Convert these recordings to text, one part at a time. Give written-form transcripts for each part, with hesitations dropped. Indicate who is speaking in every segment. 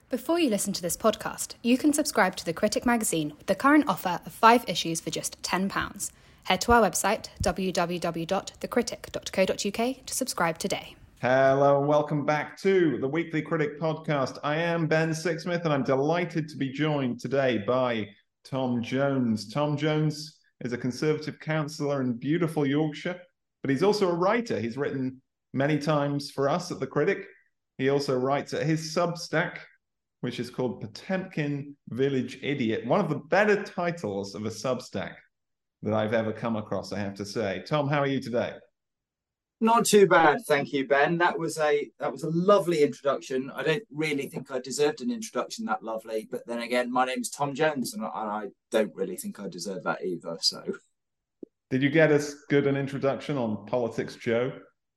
Speaker 1: Before you listen to this podcast, you can subscribe to The Critic magazine with the current offer of 5 issues for just £10. Head to our website, www.thecritic.co.uk, to subscribe today.
Speaker 2: Hello and welcome back to the Weekly Critic podcast. I am Ben Sixsmith and I'm delighted to be joined today by Tom Jones. Tom Jones is a Conservative councillor in beautiful Yorkshire, but he's also a writer. He's written many times for us at The Critic. He also writes at his Substack, which is called Potemkin Village Idiot. One of the better titles of a Substack that I've ever come across, I have to say. Tom, how are you today?
Speaker 3: Not too bad, thank you, Ben. That was a lovely introduction. I don't really think I deserved an introduction that lovely, but then again, my name is Tom Jones, and I don't really think I deserve that either. So,
Speaker 2: did you get as good an introduction on Politics Joe?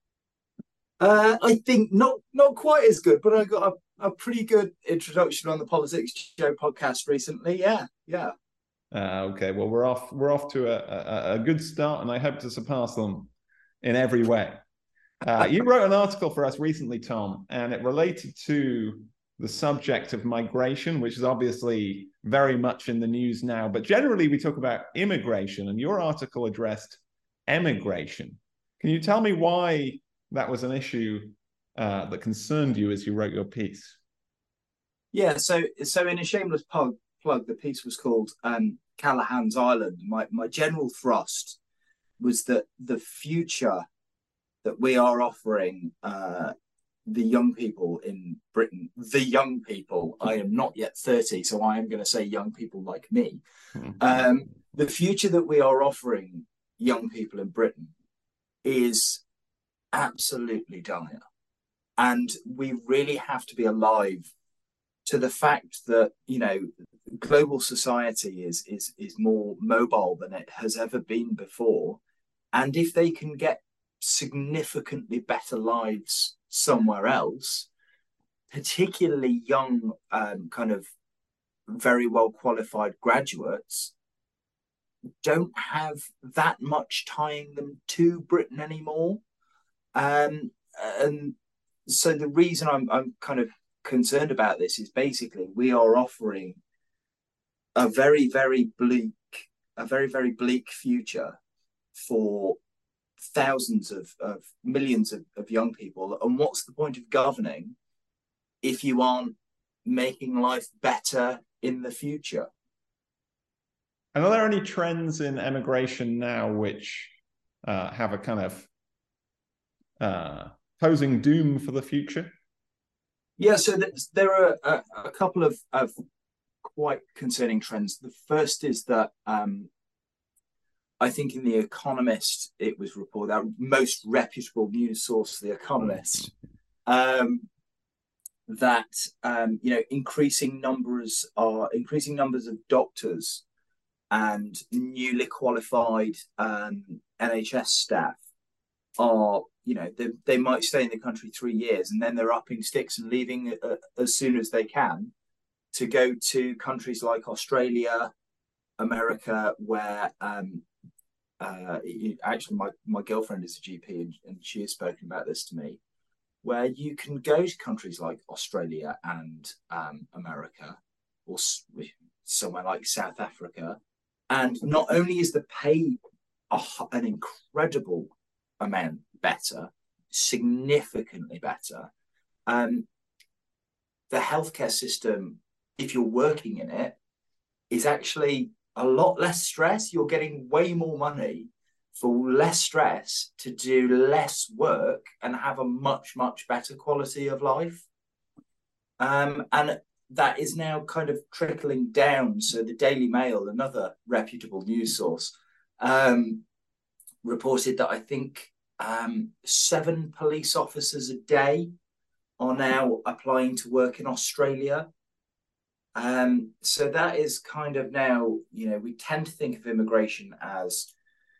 Speaker 3: I think not quite as good, but I got a pretty good introduction on the Politics Joe podcast recently. Yeah.
Speaker 2: Okay, well, we're off to a good start, and I hope to surpass them in every way. You wrote an article for us recently, Tom, and it related to the subject of migration, which is obviously very much in the news now. But generally, we talk about immigration, and your article addressed emigration. Can you tell me why that was an issue that concerned you as you wrote your piece?
Speaker 3: Yeah, so in a shameless plug, the piece was called Callaghan's Island. My general thrust was that the future that we are offering the young people in Britain, I am not yet 30, so I am going to say young people like me. The future that we are offering young people in Britain is absolutely dire. And we really have to be alive to the fact that, global society is more mobile than it has ever been before. And if they can get significantly better lives somewhere else, particularly young, kind of very well qualified graduates, don't have that much tying them to Britain anymore. And so the reason I'm kind of concerned about this is basically we are offering a very, very bleak future for thousands of millions of young people. And what's the point of governing if you aren't making life better in the future?
Speaker 2: And are there any trends in emigration now which have a kind of posing doom for the future?
Speaker 3: Yeah, so there are a couple of quite concerning trends. The first is that I think in The Economist, it was reported, our most reputable news source, The Economist, that increasing numbers of doctors and newly qualified NHS staff are, they might stay in the country 3 years and then they're upping sticks and leaving as soon as they can to go to countries like Australia, America, where actually my girlfriend is a GP and she has spoken about this to me, where you can go to countries like Australia and America, or somewhere like South Africa, and not only is the pay an incredible amount better, significantly better, the healthcare system, if you're working in it, is actually a lot less stress. You're getting way more money for less stress to do less work and have a much, much better quality of life. And that is now kind of trickling down. So the Daily Mail, another reputable news source, reported that I think 7 police officers a day are now applying to work in Australia. So that is kind of now, we tend to think of immigration as,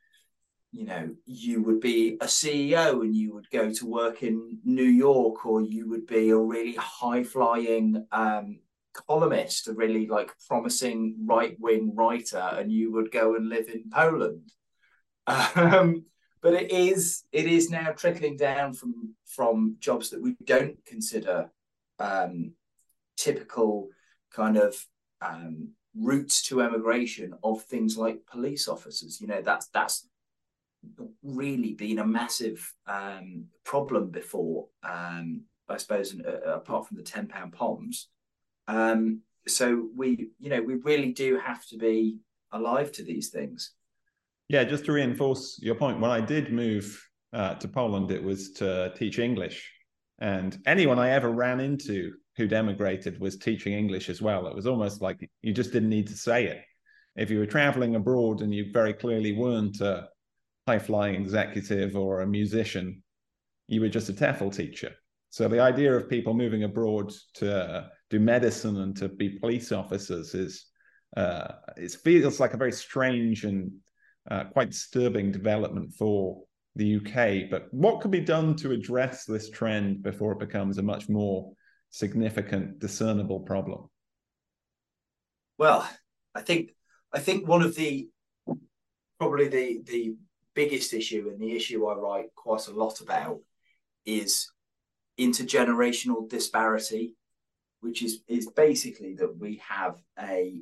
Speaker 3: you would be a CEO and you would go to work in New York, or you would be a really high-flying columnist, a really promising right-wing writer, and you would go and live in Poland. But it is now trickling down from jobs that we don't consider typical kind of routes to emigration of things like police officers. You know, that's really been a massive problem before, I suppose, apart from the £10 POMs. So we really do have to be alive to these things.
Speaker 2: Yeah, just to reinforce your point, when I did move to Poland, it was to teach English. And anyone I ever ran into who'd emigrated was teaching English as well. It was almost like you just didn't need to say it. If you were traveling abroad and you very clearly weren't a high-flying executive or a musician, you were just a TEFL teacher. So the idea of people moving abroad to do medicine and to be police officers it feels like a very strange and quite disturbing development for the UK. But what could be done to address this trend before it becomes a much more significant, discernible problem?
Speaker 3: Well, I think one of probably the biggest issue, and the issue I write quite a lot about, is intergenerational disparity, which is basically that we have I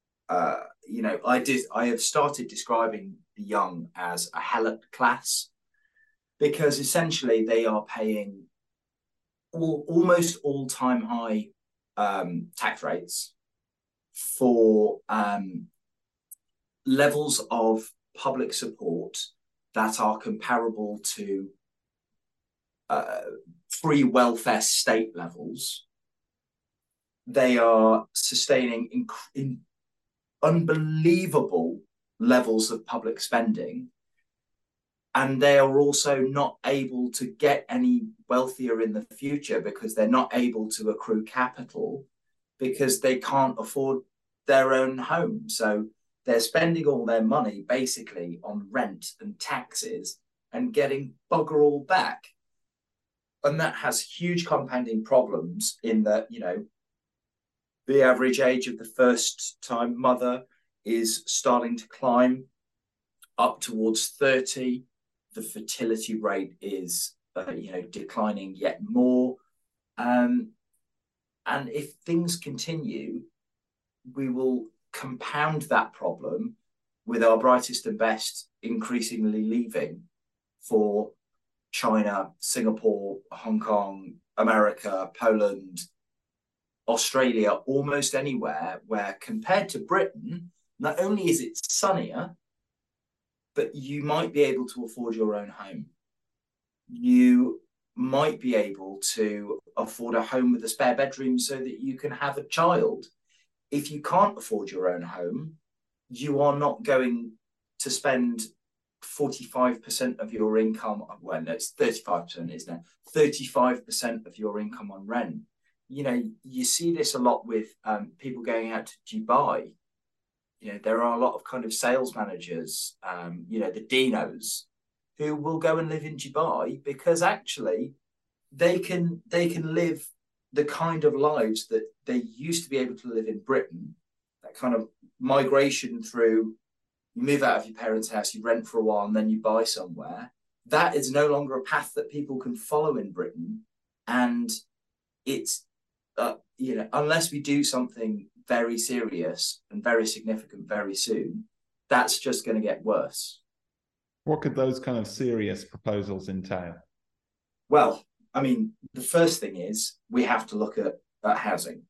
Speaker 3: have started describing the young as a helot class, because essentially they are paying almost all-time high tax rates for levels of public support that are comparable to free welfare state levels. They are sustaining unbelievable levels of public spending, and they are also not able to get any wealthier in the future because they're not able to accrue capital because they can't afford their own home. So they're spending all their money basically on rent and taxes and getting bugger all back. And that has huge compounding problems in that, the average age of the first-time mother is starting to climb up towards 30. The fertility rate is, declining yet more. And if things continue, we will compound that problem with our brightest and best increasingly leaving for China, Singapore, Hong Kong, America, Poland, Australia, almost anywhere where, compared to Britain, not only is it sunnier, but you might be able to afford your own home. You might be able to afford a home with a spare bedroom so that you can have a child. If you can't afford your own home, you are not going to spend 45% of your income, well, no, it's 35%, isn't it? 35% of your income on rent. You see this a lot with people going out to Dubai. There are a lot of kind of sales managers, the Dinos, who will go and live in Dubai because actually they can live the kind of lives that they used to be able to live in Britain. That kind of migration through, you move out of your parents' house, you rent for a while, and then you buy somewhere. That is no longer a path that people can follow in Britain. And it's, unless we do something very serious and very significant very soon, that's just going to get worse.
Speaker 2: What could those kind of serious proposals entail?
Speaker 3: Well, I mean, the first thing is we have to look at housing.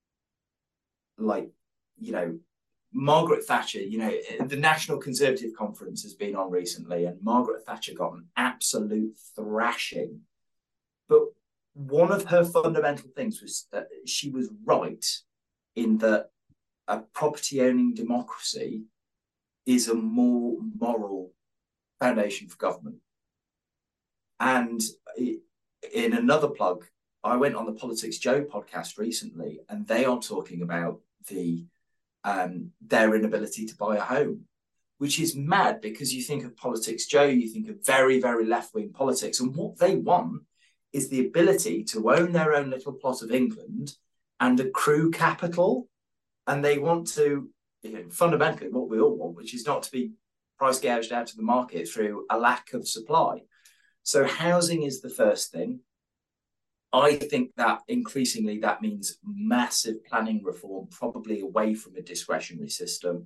Speaker 3: Margaret Thatcher, the National Conservative Conference has been on recently, and Margaret Thatcher got an absolute thrashing. But one of her fundamental things was that she was right in that a property-owning democracy is a more moral foundation for government. And in another plug, I went on the Politics Joe podcast recently, and they are talking about their inability to buy a home, which is mad because you think of Politics Joe, you think of very, very left-wing politics, and what they want is the ability to own their own little plot of England and accrue capital. And they want to, fundamentally what we all want, which is not to be price gouged out of the market through a lack of supply. So housing is the first thing. I think that increasingly that means massive planning reform, probably away from a discretionary system.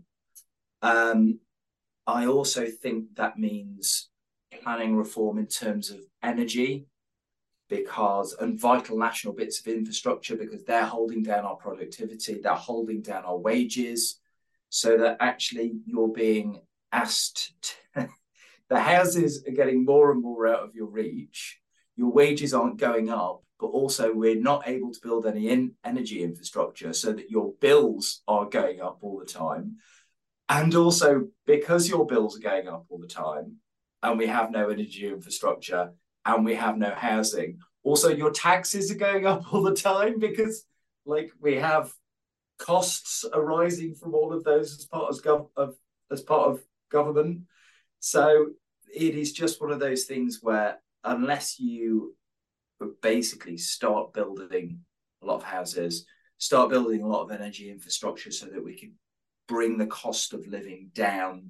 Speaker 3: I also think that means planning reform in terms of energy, and vital national bits of infrastructure, because they're holding down our productivity, they're holding down our wages, so that actually you're being asked the houses are getting more and more out of your reach, your wages aren't going up, but also we're not able to build any energy infrastructure, so that your bills are going up all the time. And also, because your bills are going up all the time and we have no energy infrastructure and we have no housing, also your taxes are going up all the time, because like we have costs arising from all of those as part of government. So it is just one of those things where unless you basically start building a lot of houses, start building a lot of energy infrastructure so that we can bring the cost of living down.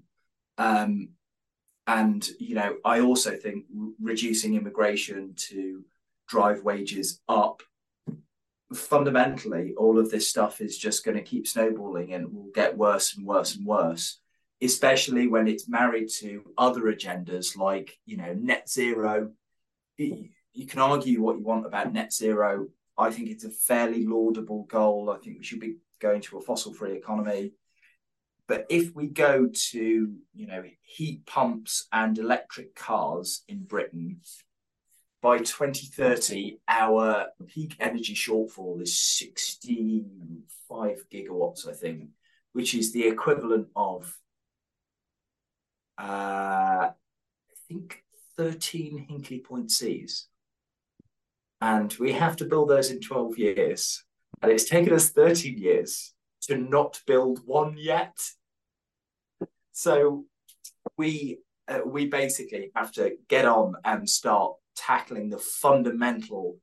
Speaker 3: And, you know, I also think reducing immigration to drive wages up, fundamentally, all of this stuff is just going to keep snowballing and will get worse and worse and worse, especially when it's married to other agendas like, you know, net zero. You can argue what you want about net zero. I think it's a fairly laudable goal. I think we should be going to a fossil-free economy. But if we go to, you know, heat pumps and electric cars in Britain, by 2030, our peak energy shortfall is 65 gigawatts, I think, which is the equivalent of, I think, 13 Hinkley Point Cs. And we have to build those in 12 years. And it's taken us 13 years to not build one yet. So we basically have to get on and start tackling the fundamental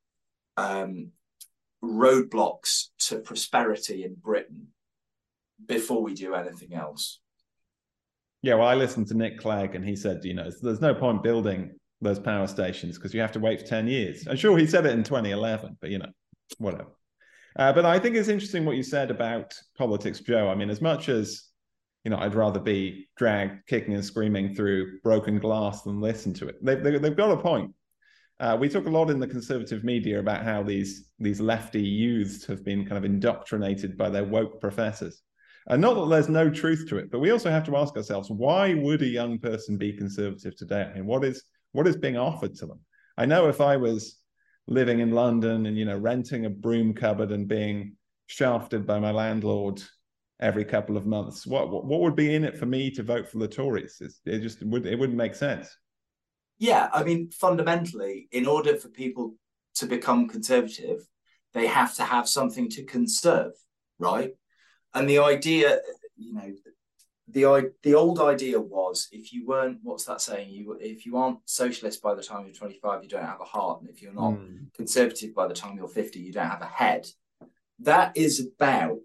Speaker 3: roadblocks to prosperity in Britain before we do anything else.
Speaker 2: Yeah, well, I listened to Nick Clegg and he said, you know, there's no point building those power stations because you have to wait for 10 years. And sure, he said it in 2011, but, you know, whatever. But I think it's interesting what you said about politics, Joe. I mean, as much as, you know, I'd rather be dragged kicking and screaming through broken glass than listen to it. They've got a point. We talk a lot in the conservative media about how these lefty youths have been kind of indoctrinated by their woke professors. And not that there's no truth to it, but we also have to ask ourselves, why would a young person be conservative today? I mean, what is being offered to them? I know if I was living in London and, you know, renting a broom cupboard and being shafted by my landlord every couple of months, what would be in it for me to vote for the Tories? It wouldn't make sense.
Speaker 3: Yeah, I mean, fundamentally, in order for people to become conservative, they have to have something to conserve, right? And the idea, you know, the old idea was, if you weren't, what's that saying? If you aren't socialist by the time you're 25, you don't have a heart, and if you're not conservative by the time you're 50, you don't have a head. That is about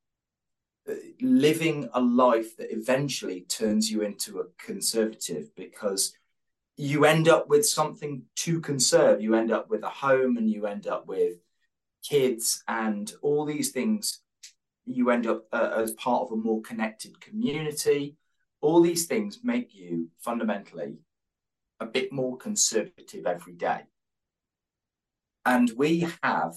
Speaker 3: living a life that eventually turns you into a conservative, because you end up with something to conserve. You end up with a home, and you end up with kids, and all these things. You end up as part of a more connected community. All these things make you fundamentally a bit more conservative every day. And we have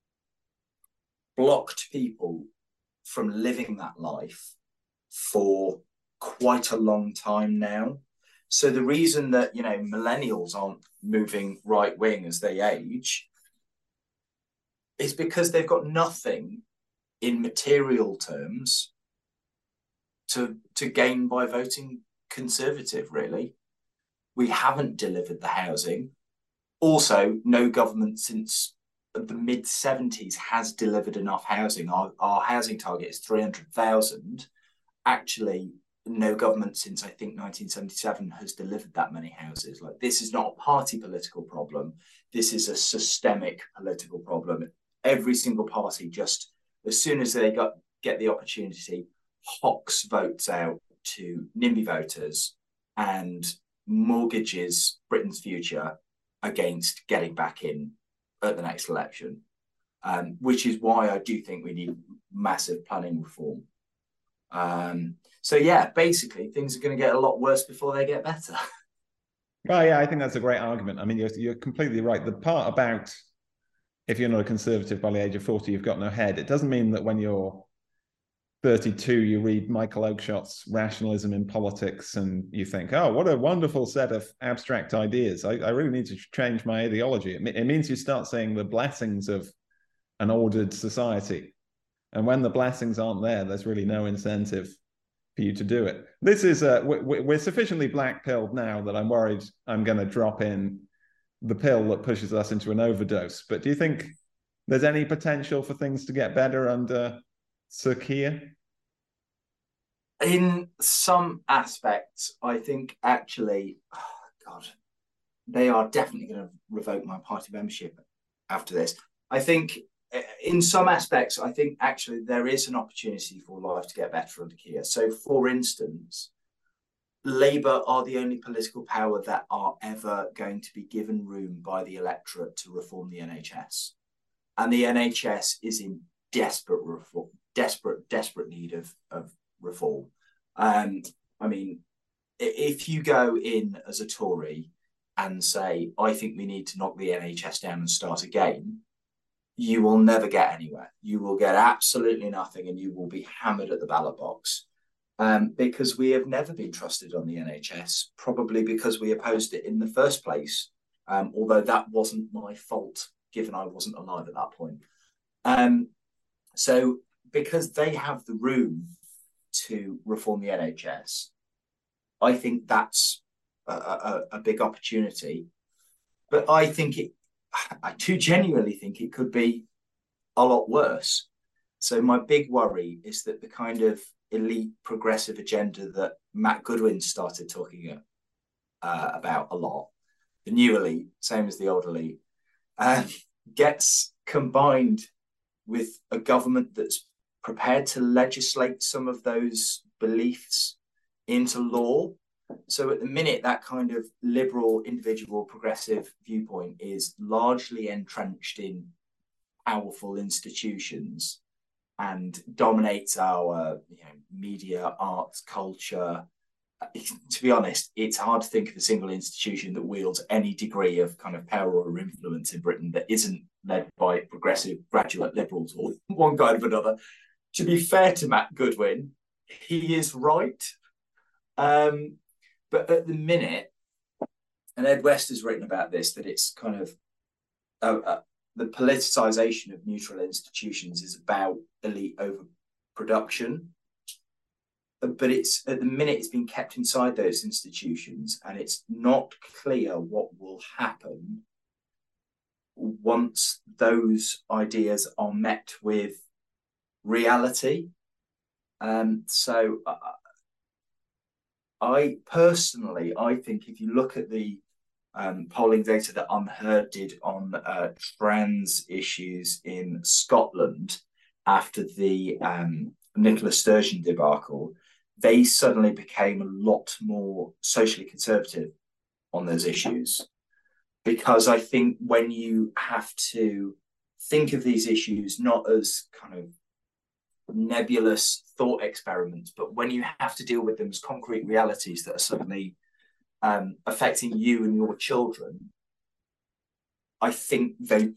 Speaker 3: blocked people from living that life for quite a long time now. So the reason that, you know, millennials aren't moving right wing as they age is because they've got nothing in material terms to gain by voting conservative, really. We haven't delivered the housing. Also, no government since the mid-70s has delivered enough housing. Our housing target is 300,000. Actually, no government since, I think, 1977 has delivered that many houses. Like, this is not a party political problem. This is a systemic political problem. Every single party, just as soon as they get the opportunity, hawks votes out to NIMBY voters and mortgages Britain's future against getting back in at the next election, which is why I do think we need massive planning reform. So yeah, basically things are going to get a lot worse before they get better.
Speaker 2: Oh yeah, I think that's a great argument. I mean, you're completely right. The part about if you're not a conservative by the age of 40, you've got no head. It doesn't mean that when you're 32, you read Michael Oakeshott's Rationalism in Politics and you think, oh, what a wonderful set of abstract ideas. I really need to change my ideology. It means you start seeing the blessings of an ordered society. And when the blessings aren't there, there's really no incentive for you to do it. This is, we're sufficiently black-pilled now that I'm worried I'm going to drop in the pill that pushes us into an overdose. But do you think there's any potential for things to get better under Sir Keir?
Speaker 3: In some aspects, I think actually, they are definitely going to revoke my party membership after this. I think in some aspects, I think actually there is an opportunity for life to get better under Keir. So, for instance, Labour are the only political power that are ever going to be given room by the electorate to reform the NHS. And the NHS is in desperate need of reform. I mean, if you go in as a Tory and say, I think we need to knock the NHS down and start again, you will never get anywhere. You will get absolutely nothing and you will be hammered at the ballot box. Because we have never been trusted on the NHS, probably because we opposed it in the first place, although that wasn't my fault, given I wasn't alive at that point. So because they have the room to reform the NHS, I think that's a big opportunity. But I do genuinely think it could be a lot worse. So my big worry is that the kind of elite progressive agenda that Matt Goodwin started talking about a lot, the new elite, same as the old elite, gets combined with a government that's prepared to legislate some of those beliefs into law. So at the minute, that kind of liberal, individual, progressive viewpoint is largely entrenched in powerful institutions and dominates our media, arts, culture. To be honest, it's hard to think of a single institution that wields any degree of kind of power or influence in Britain that isn't led by progressive graduate liberals or one kind of another. To be fair to Matt Goodwin, he is right. But at the minute, and Ed West has written about this, that it's kind of the politicization of neutral institutions is about elite overproduction. But it's at the minute it's been kept inside those institutions, and it's not clear what will happen once those ideas are met with reality. So I think if you look at the polling data that Unheard did on trans issues in Scotland after the Nicola Sturgeon debacle, they suddenly became a lot more socially conservative on those issues. Because I think when you have to think of these issues not as kind of nebulous thought experiments, but when you have to deal with them as concrete realities that are suddenly affecting you and your children, I think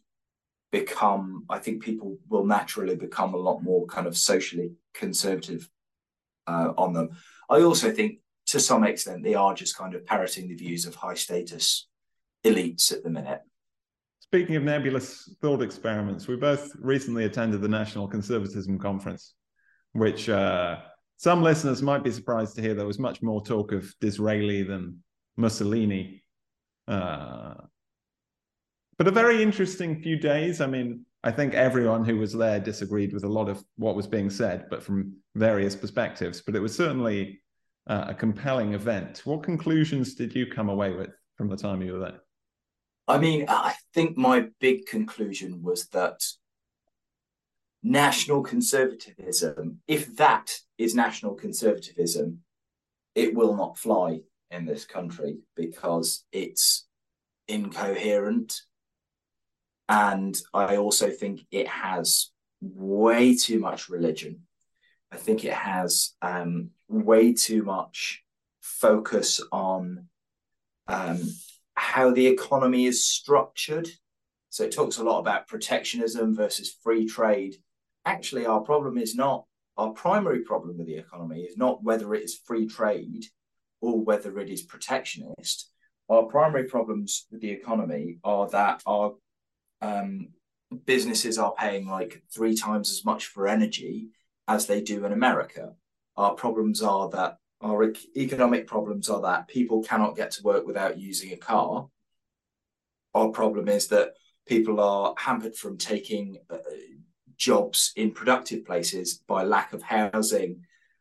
Speaker 3: people will naturally become a lot more kind of socially conservative on them. I also think to some extent they are just kind of parroting the views of high status elites at the minute.
Speaker 2: Speaking of nebulous thought experiments, we both recently attended the National Conservatism Conference, which some listeners might be surprised to hear there was much more talk of Disraeli than Mussolini. But a very interesting few days. I mean, I think everyone who was there disagreed with a lot of what was being said, but from various perspectives. But it was certainly a compelling event. What conclusions did you come away with from the time you were there?
Speaker 3: I mean, I think my big conclusion was that national conservatism, if that is national conservatism, it will not fly in this country because it's incoherent. And I also think it has way too much religion. I think it has way too much focus on how the economy is structured. So it talks a lot about protectionism versus free trade. Actually, our primary problem with the economy is not whether it is free trade or whether it is protectionist. Our primary problems with the economy are that our businesses are paying like 3 times as much for energy as they do in America. Our economic problems are that people cannot get to work without using a car. Our problem is that people are hampered from taking jobs in productive places by lack of housing.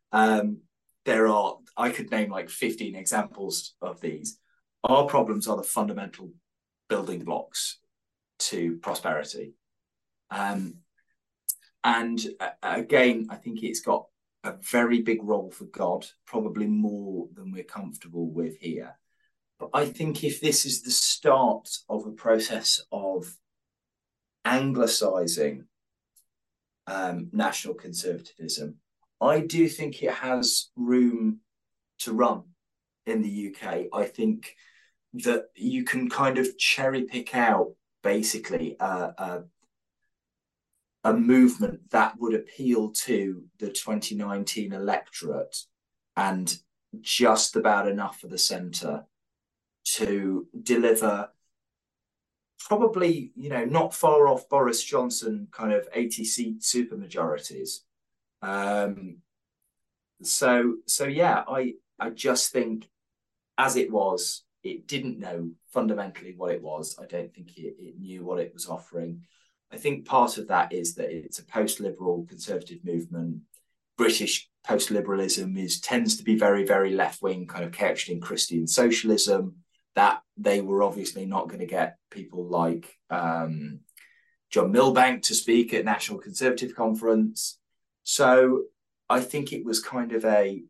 Speaker 3: I could name like 15 examples of these. Our problems are the fundamental building blocks to prosperity. And again, I think it's got a very big role for God, probably more than we're comfortable with here. But I think if this is the start of a process of anglicizing national conservatism, I do think it has room to run in the UK. I think that you can kind of cherry pick out basically a movement that would appeal to the 2019 electorate and just about enough for the centre to deliver probably, not far off Boris Johnson kind of 80-seat supermajorities. So yeah, I just think as it was, it didn't know fundamentally what it was. I don't think it knew what it was offering. I think part of that is that it's a post-liberal conservative movement. British post-liberalism tends to be very, very left-wing, kind of couched in Christian socialism, that they were obviously not going to get people like John Milbank to speak at National Conservative Conference. So I think it was kind of a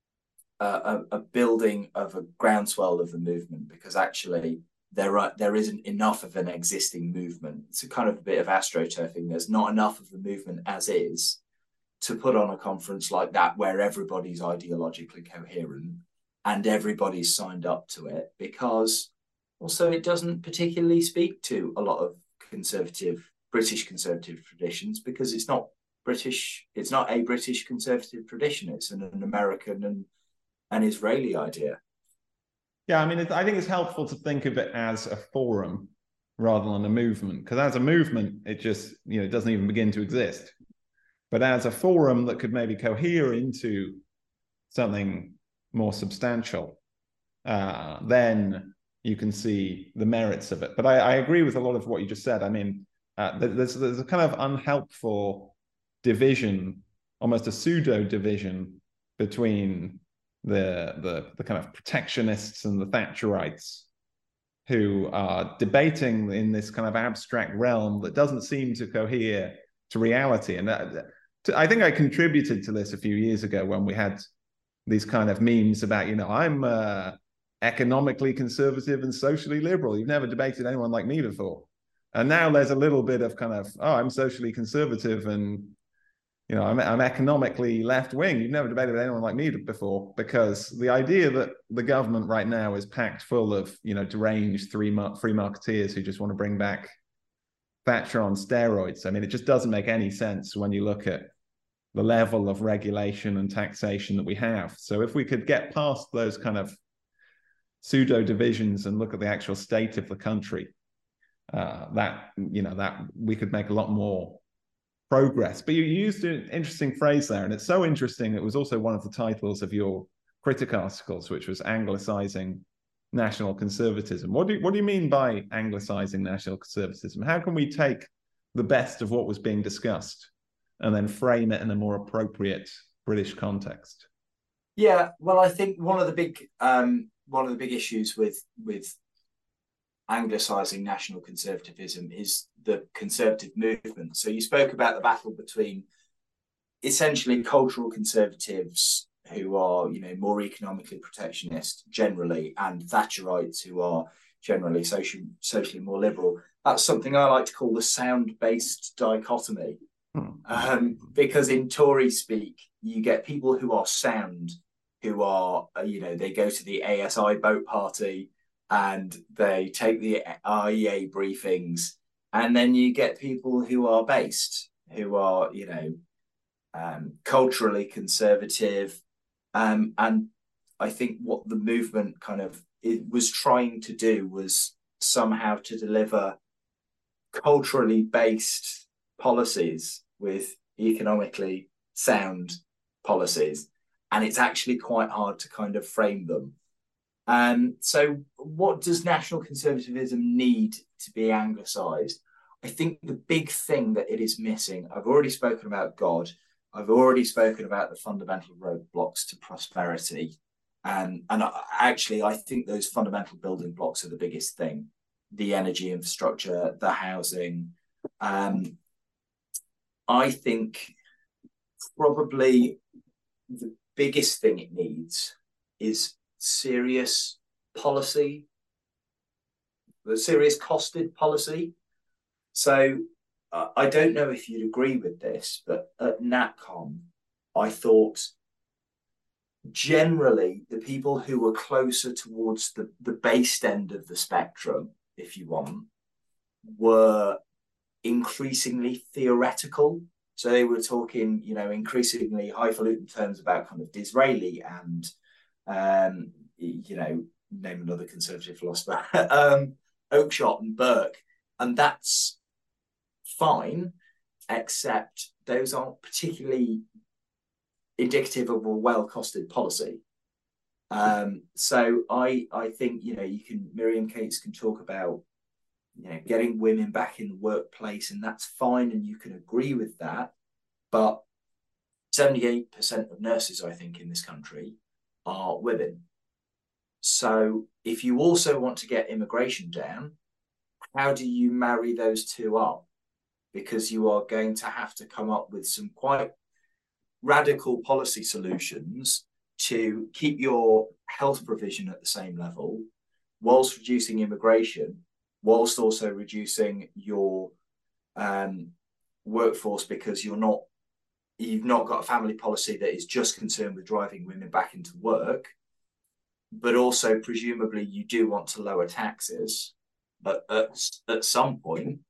Speaker 3: building of a groundswell of the movement, because actually there isn't enough of an existing movement. It's a kind of a bit of astroturfing. There's not enough of the movement as is to put on a conference like that where everybody's ideologically coherent and everybody's signed up to it, because also it doesn't particularly speak to a lot of British conservative traditions, because it's not British. It's not a British conservative tradition. It's an American and Israeli idea.
Speaker 2: Yeah, I mean, I think it's helpful to think of it as a forum rather than a movement, because as a movement, it just, it doesn't even begin to exist. But as a forum that could maybe cohere into something more substantial, then you can see the merits of it. But I agree with a lot of what you just said. I mean, there's a kind of unhelpful division, almost a pseudo division between the kind of protectionists and the Thatcherites, who are debating in this kind of abstract realm that doesn't seem to cohere to reality. And I think I contributed to this a few years ago when we had these kind of memes about, I'm economically conservative and socially liberal. You've never debated anyone like me before. And now there's a little bit of kind of, I'm socially conservative and, I'm economically left-wing. You've never debated with anyone like me before, because the idea that the government right now is packed full of, deranged free marketeers who just want to bring back Thatcher on steroids. I mean, it just doesn't make any sense when you look at the level of regulation and taxation that we have. So if we could get past those kind of pseudo divisions and look at the actual state of the country, that we could make a lot more progress. But you used an interesting phrase there, and it's so interesting. It was also one of the titles of your critic articles, which was Anglicizing National Conservatism. What do you mean by Anglicizing National Conservatism? How can we take the best of what was being discussed and then frame it in a more appropriate British context?
Speaker 3: Yeah, well, I think one of the big issues with Anglicizing national conservatism is the conservative movement. So you spoke about the battle between essentially cultural conservatives who are, more economically protectionist generally, and Thatcherites who are generally socially more liberal. that's something I like to call the sound-based dichotomy. Because in Tory speak, you get people who are sound, who are, they go to the ASI boat party and they take the IEA briefings. And then you get people who are based, who are, culturally conservative. And I think what the movement was trying to do was somehow to deliver culturally based policies with economically sound policies, and it's actually quite hard to kind of frame them. So what does national conservatism need to be anglicised? I think the big thing that it is missing, I've already spoken about God, I've already spoken about the fundamental roadblocks to prosperity, and I think those fundamental building blocks are the biggest thing: the energy infrastructure, the housing. I think probably the biggest thing it needs is serious policy, the serious costed policy. So I don't know if you'd agree with this, but at NatCon, I thought generally the people who were closer towards the based end of the spectrum, if you want, were increasingly theoretical. So they were talking, increasingly highfalutin terms about kind of Disraeli and, name another conservative philosopher, Oakeshott and Burke. And that's fine, except those aren't particularly indicative of a well-costed policy. So I think, Miriam Cates can talk about, getting women back in the workplace, and that's fine, and you can agree with that. But 78% of nurses, I think, in this country are women. So if you also want to get immigration down, how do you marry those two up? Because you are going to have to come up with some quite radical policy solutions to keep your health provision at the same level whilst reducing immigration, whilst also reducing your workforce, because you've not got a family policy that is just concerned with driving women back into work, but also presumably you do want to lower taxes at some point.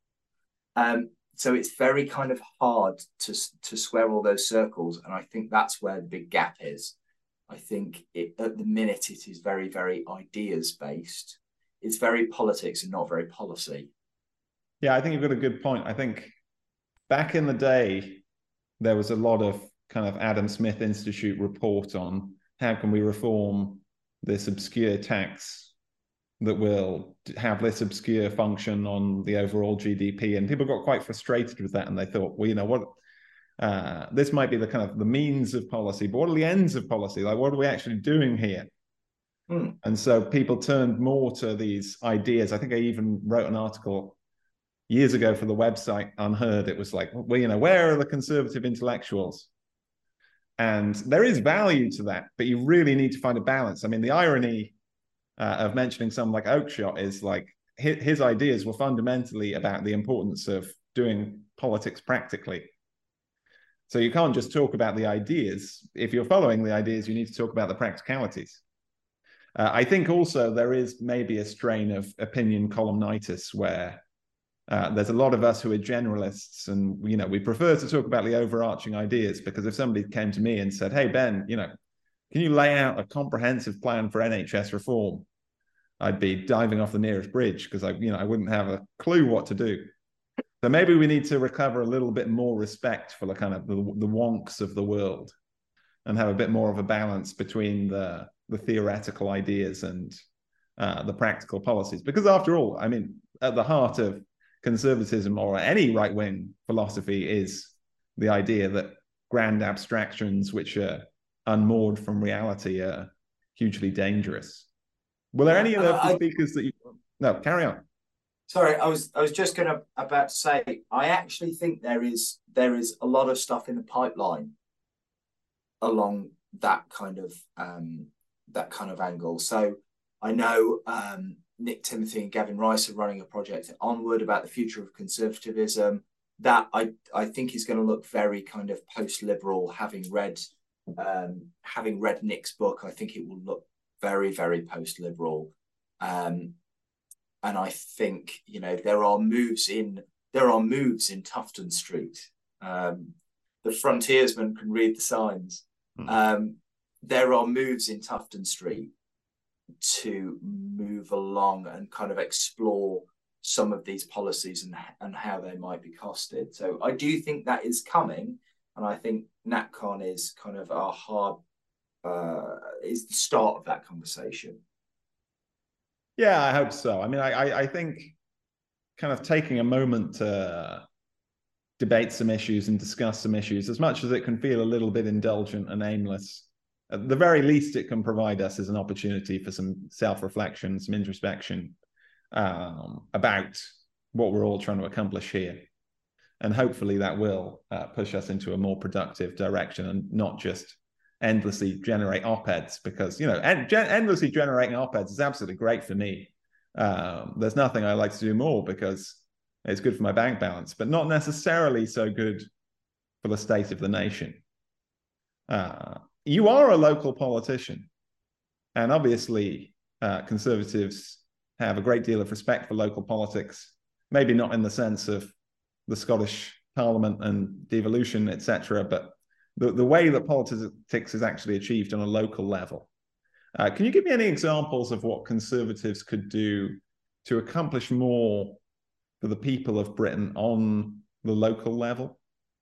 Speaker 3: So it's very kind of hard to square all those circles, and I think that's where the big gap is. I think at the minute it is very, very ideas based. It's very politics and not very policy.
Speaker 2: Yeah, I think you've got a good point. I think back in the day, there was a lot of kind of Adam Smith Institute report on how can we reform this obscure tax that will have this obscure function on the overall GDP. And people got quite frustrated with that. And they thought, well, this might be the kind of the means of policy, but what are the ends of policy? Like, what are we actually doing here? And so people turned more to these ideas. I think I even wrote an article years ago for the website Unheard. It was like, well, where are the conservative intellectuals? And there is value to that, but you really need to find a balance. I mean, the irony of mentioning someone like Oakeshott is like his ideas were fundamentally about the importance of doing politics practically. So you can't just talk about the ideas. If you're following the ideas, you need to talk about the practicalities. I think also there is maybe a strain of opinion columnitis where there's a lot of us who are generalists, and we prefer to talk about the overarching ideas, because if somebody came to me and said, hey, Ben, can you lay out a comprehensive plan for NHS reform? I'd be diving off the nearest bridge, because I wouldn't have a clue what to do. So maybe we need to recover a little bit more respect for the kind of the wonks of the world, and have a bit more of a balance between the theoretical ideas and the practical policies. Because after all, I mean, at the heart of conservatism or any right-wing philosophy is the idea that grand abstractions which are unmoored from reality are hugely dangerous. Were there any other speakers that you... No, carry on.
Speaker 3: Sorry, I was just about to say, I actually think there is a lot of stuff in the pipeline along that kind of angle. So I know Nick Timothy and Gavin Rice are running a project at Onward about the future of conservatism. That I think is going to look very kind of post-liberal. Having read Nick's book, I think it will look very, very post-liberal. And I think, you know, there are moves in Tufton Street. The frontiersman can read the signs. There are moves in Tufton Street to move along and kind of explore some of these policies and how they might be costed. So I do think that is coming, and I think NatCon is kind of is the start of that conversation.
Speaker 2: Yeah, I hope so. I mean, I think kind of taking a moment to debate some issues and discuss some issues, as much as it can feel a little bit indulgent and aimless, at the very least it can provide us as an opportunity for some self-reflection, some introspection about what we're all trying to accomplish here. And hopefully that will push us into a more productive direction and not just endlessly generate op-eds, because, you know, endlessly generating op-eds is absolutely great for me. There's nothing I like to do more because it's good for my bank balance, but not necessarily so good for the state of the nation. You are a local politician, and obviously Conservatives have a great deal of respect for local politics, maybe not in the sense of the Scottish Parliament and devolution, etc., but the way that politics is actually achieved on a local level. Can you give me any examples of what Conservatives could do to accomplish more for the people of Britain on the local level?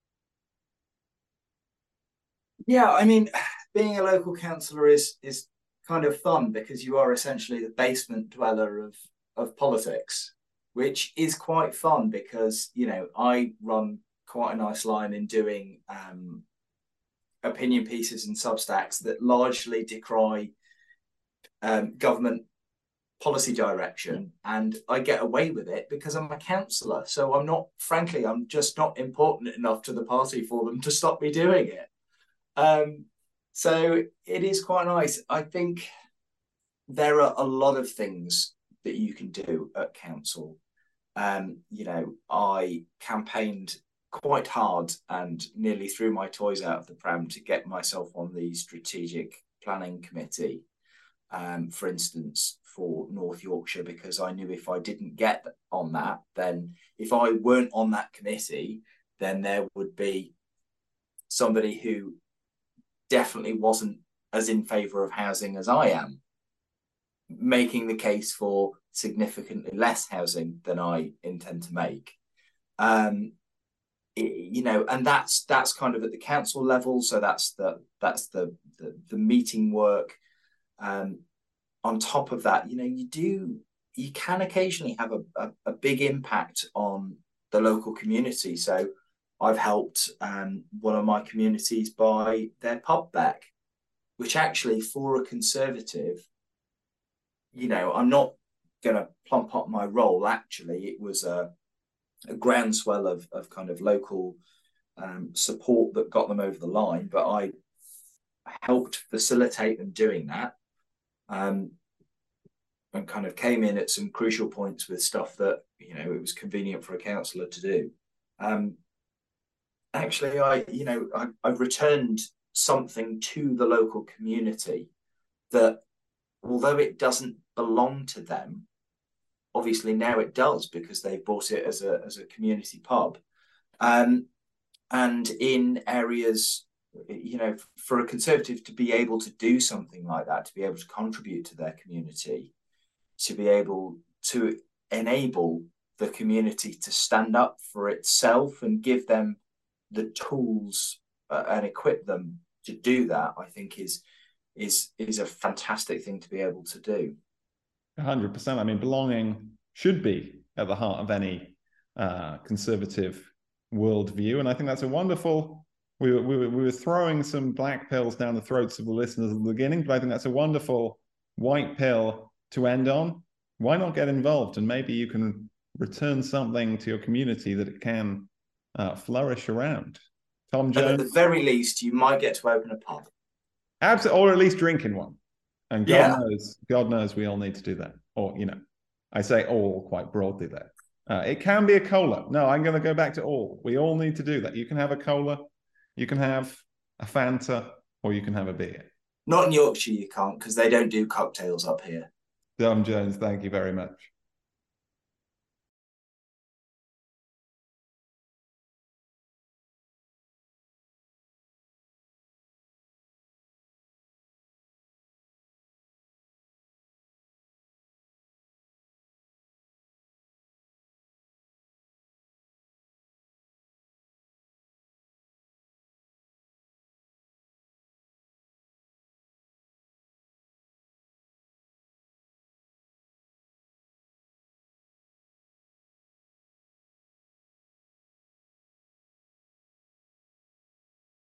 Speaker 3: Yeah, I mean, being a local councillor is kind of fun because you are essentially the basement dweller of politics, which is quite fun because, you know, I run quite a nice line in doing opinion pieces and Substacks that largely decry government policy direction, and I get away with it because I'm a councillor. So I'm just not important enough to the party for them to stop me doing it. So it is quite nice. I think there are a lot of things that you can do at council. You know, I campaigned quite hard and nearly threw my toys out of the pram to get myself on the strategic planning committee, for instance, for North Yorkshire, because I knew if I didn't get on that, then if I weren't on that committee, then there would be somebody who definitely wasn't as in favour of housing as I am, making the case for significantly less housing than I intend to make. You know, and that's kind of at the council level. So that's the meeting work. On top of that, you know, you can occasionally have a big impact on the local community. So I've helped one of my communities buy their pub back, which actually, for a Conservative, you know, I'm not going to plump up my role. Actually, it was a groundswell of kind of local support that got them over the line, but I helped facilitate them doing that, and kind of came in at some crucial points with stuff that, you know, it was convenient for a councillor to do. Actually, I've returned something to the local community that, although it doesn't belong to them, obviously now it does because they bought it as a community pub. And in areas, you know, for a Conservative to be able to do something like that, to be able to contribute to their community, to be able to enable the community to stand up for itself and give them the tools and equip them to do that, I think is a fantastic thing to be able to do.
Speaker 2: 100%. I mean, belonging should be at the heart of any Conservative worldview, and I think that's a wonderful. We were throwing some black pills down the throats of the listeners at the beginning, but I think that's a wonderful white pill to end on. Why not get involved, and maybe you can return something to your community that it can flourish around. Tom Jones.
Speaker 3: And at the very least, you might get to open a pub.
Speaker 2: Absolutely, or at least drink in one. And God knows we all need to do that. Or, you know, I say all quite broadly there. It can be a cola. No, I'm going to go back to all. We all need to do that. You can have a cola, you can have a Fanta, or you can have a beer.
Speaker 3: Not in Yorkshire, you can't, because they don't do cocktails up here.
Speaker 2: Tom Jones, thank you very much.